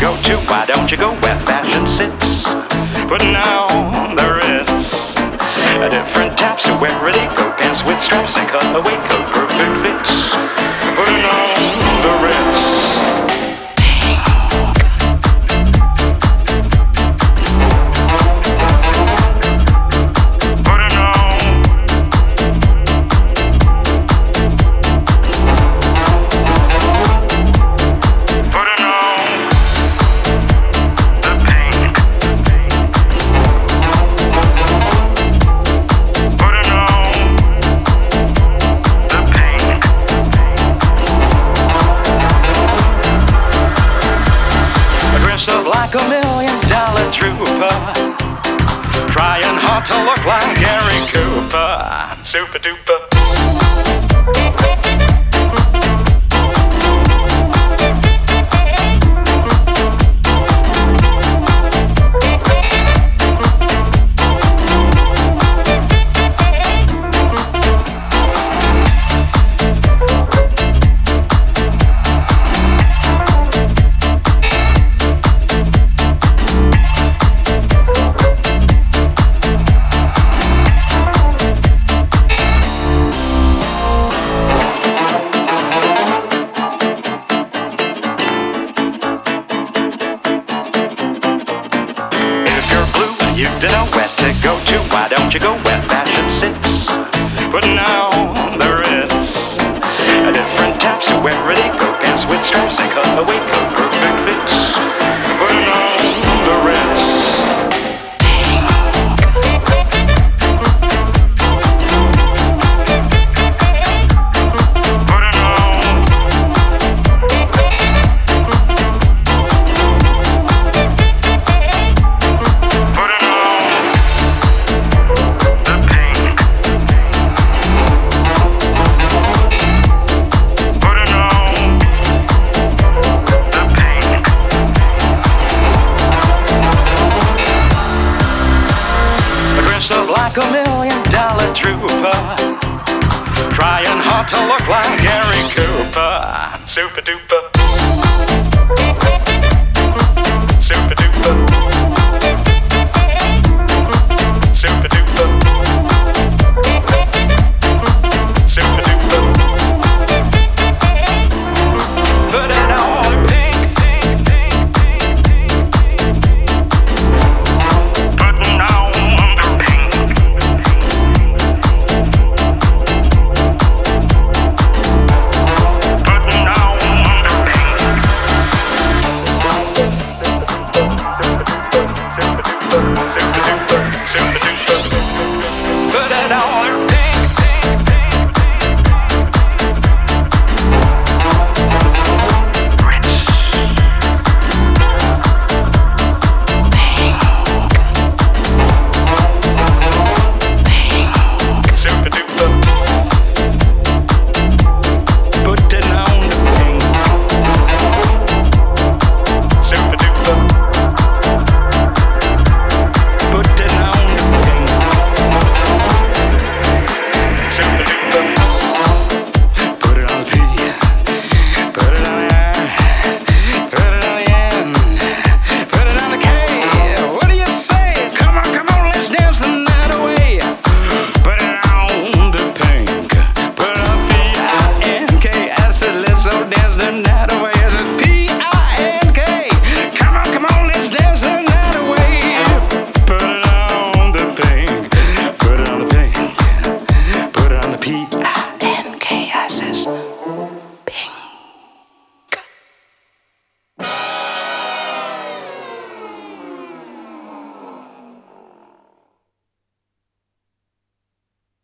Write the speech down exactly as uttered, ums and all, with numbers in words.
go to? Why don't you go where fashion sits? But now there is a different type, so wear it go pants with straps and cutaway coat, perfect fits. But now there is. Like a million dollar trooper, trying hard to look like Gary Cooper. Super duper. You don't know where to go to, why don't you go where fashion sits? But now there is a different type, so wear it go pants with straps and cutaway coat, perfect fits. But now there is. Like a million dollar trooper, trying hard to look like Gary Cooper. Super duper. Super duper. Super duper. Super duper. Put it all in pink. Putting on the pink. Put it all in pink. Super duper. Put it on the pink. Super duper. Put it on the pink. Super duper. Put it on the P. Put it on the I. Put it on the N. Put it on the K. What do you say? Come on, come on, let's dance the night away. Put it on the pink. Put it on P I N K. I said let's all dance the night away. I said P I N K. Come on, come on, let's dance the night away. Put it on the pink. Put it on the pink. Put it on the P.